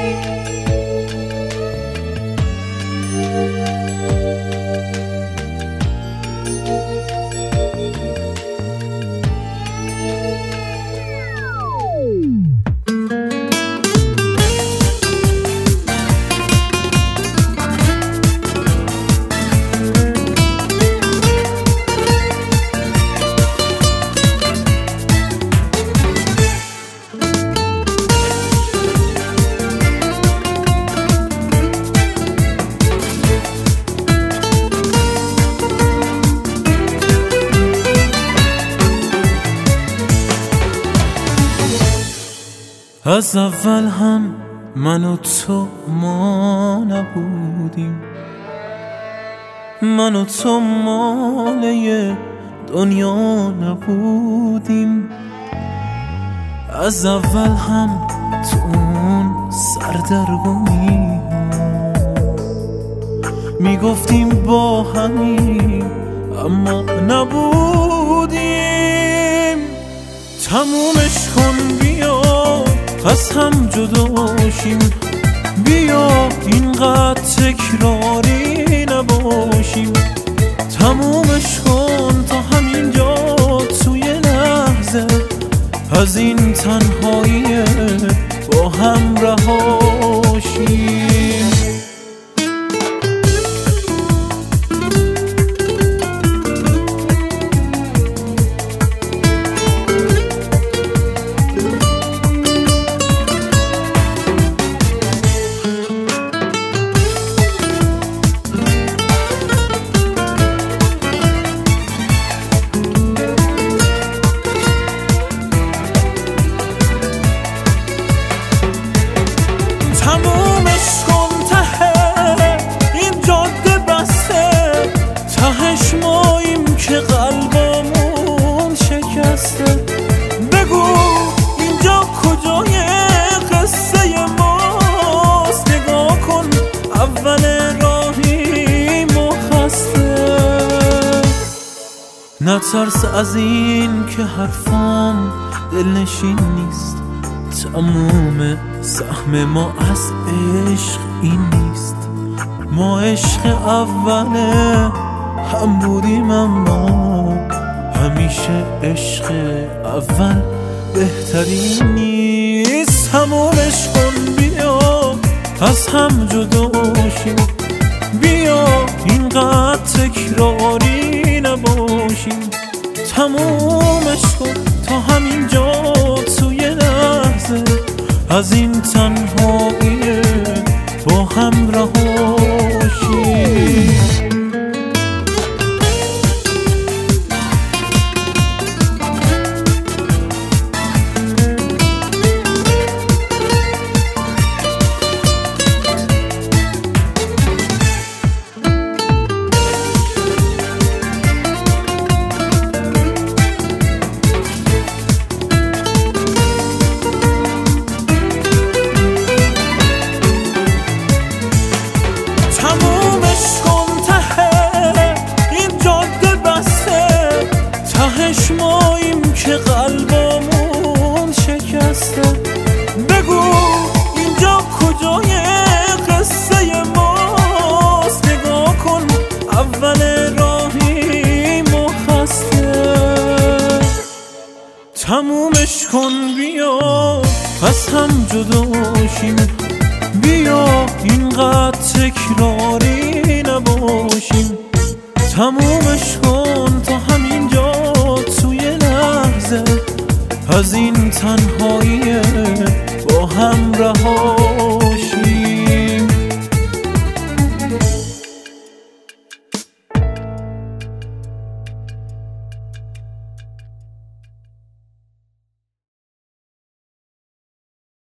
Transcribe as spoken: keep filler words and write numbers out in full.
از اول هم من و تو ما نبودیم، من و تو ماله دنیا نبودیم. از اول هم تو اون سردرگمی میگفتیم با همیم اما نبودیم. تمومش کن بیا از هم جداشیم، بیا اینقدر تکراری نباشیم. تمومش کن تا همینجا توی لحظه از این تنهایی با هم رهاشیم. تمومش کن ته این جاده بسته، تهش ماییم که قلبمون شکسته. بگو اینجا کجای قصه ماست، نگاه کن اول راهیم و خسته. نترس از این که حرفام دلنشین نیست، تموم سهم ما از عشق این نیست. ما عشق اوله هم بودیم اما همیشه عشق اول بهترین نیست. تمومش کن بیا از هم جداشیم، بیا اینقدر تکراری نباشیم. تمومش کن تا همینجا توی لحظه از این تنهایی با هم رهاشیم. تمومش کن ته این جاده بسته، تهش ماییم که قلبمون شکسته. بگو اینجا کجای قصه ماست، نگاه کن اول راهیم و خسته. تمومش کن بیا از هم جداشیم، بیا اینقدر تکراری نباشیم. تمومش کن تا همینجا توی لحظه از این تنهایی